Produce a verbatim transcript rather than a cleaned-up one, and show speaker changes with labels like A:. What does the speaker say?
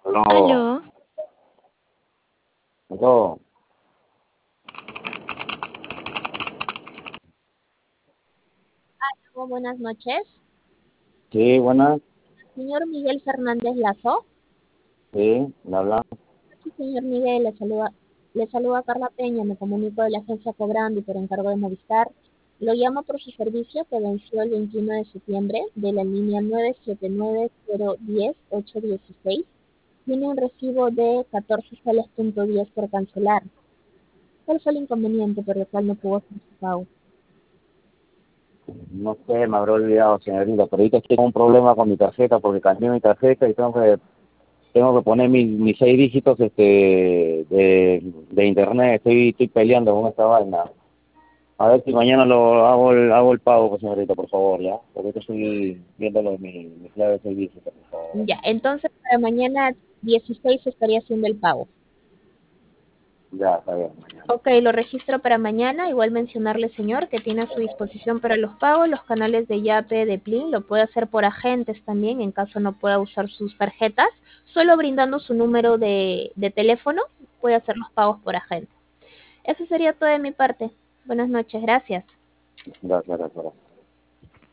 A: Aló,
B: Aló,
A: aló,
C: Aló, buenas noches.
A: sí, buenas,
C: Señor Miguel Fernández Lazo.
A: sí, le habla.
C: Sí, señor Miguel, le saluda, le saluda Carla Peña, me comunico de la agencia Cobrando y por encargo de Movistar. Lo llamo por su servicio que venció el veintiuno de septiembre de la línea nueve siete nueve cero uno cero ocho uno seis. Tiene un recibo de catorce soles punto diez por cancelar. ¿Cuál fue el inconveniente por el cual no pudo hacer su pago?
A: No sé, me habré olvidado, señorita, pero ahorita estoy con un problema con mi tarjeta porque cambié mi tarjeta y tengo que tengo que poner mis, mis seis dígitos este de, de internet. Estoy estoy peleando con esta vaina. A ver si mañana lo hago el, hago el pago, pues, señorita, por favor, ya. Porque ahorita estoy viendo lo de mi, mi clave de seis dígitos, por favor.
C: Ya, entonces para mañana dieciséis estaría haciendo el pago.
A: Ya, está bien, mañana.
C: Ok, lo registro para mañana. Igual mencionarle, señor, que tiene a su disposición para los pagos los canales de Yape, de Plin. Lo puede hacer por agentes también, en caso no pueda usar sus tarjetas. Solo brindando su número de, de teléfono, puede hacer los pagos por agente. Eso sería todo de mi parte. Buenas noches, gracias.
A: Gracias, gracias, gracias.